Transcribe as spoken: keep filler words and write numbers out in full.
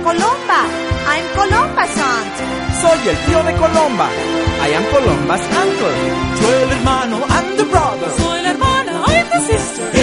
Colomba. I'm Colomba's aunt. Soy el tío de Colomba. I am Colomba's uncle. Yo el hermano, I'm the brother. Soy la hermana, I'm the sister.